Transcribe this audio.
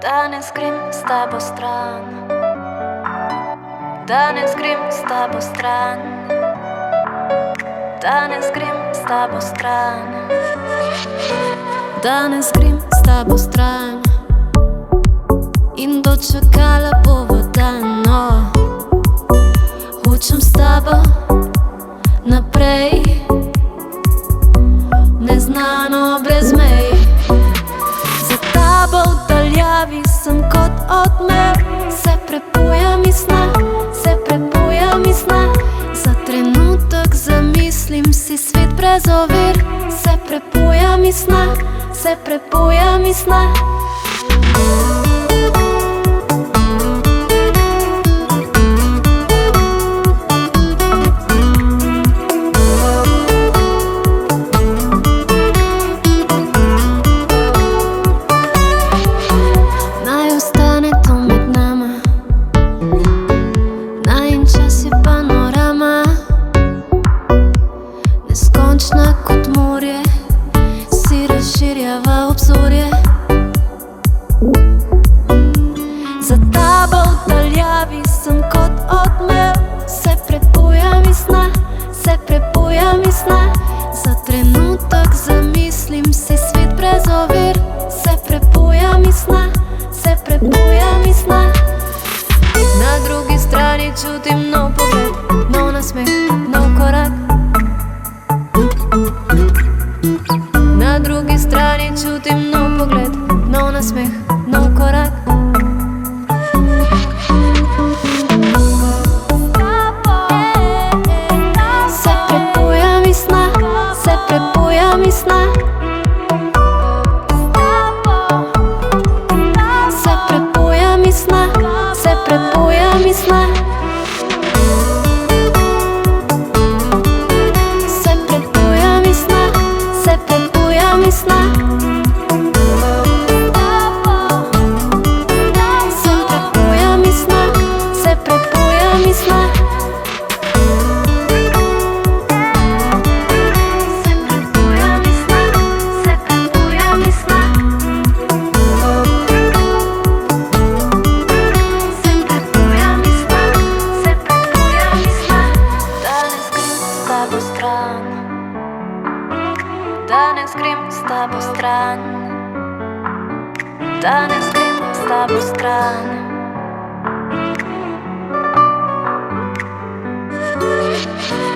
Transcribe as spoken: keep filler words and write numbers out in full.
Danes grem s tabo stran, danes grem s tabo stran, danes grem s tabo stran, danes grem s tabo stran in dočakala bova dan, no. Hočem s tabo naprej, neznano brez mej. Za tabo v daljavi sem kot odmev, se prepujam iz sna, se prepujam iz sna. Za trenutek zamislim si svet brez ovir, se prepujam iz sna, se prepujam iz sna. Neskončna kot morje si razširjava obzorje. Za tabo v daljavi sem kot odmev, se prepujam iz sna, se prepujam iz sna. Za trenutek zamislim si svet brez ovir, se prepujam iz sna, se prepujam iz sna. Na drugi strani čutim nov pogled, nov nasmeh, nov korak. Na drugi strani čutim nov pogled, nov nasmeh, nov korak. Se prepujam iz sna, se prepujam iz sna. Se prepujam iz sna, se prepujam iz sna. Se prepujam iz sna, se prepujam iz sna. Se prepujam iz sna, se prepujam iz sna. Se prepujam iz sna, se prepujam iz sna. Se prepujam iz sna, se prepujam iz sna. Danes grem s tabo stran, danes grem s tabo stran, danes grem s tabo stran.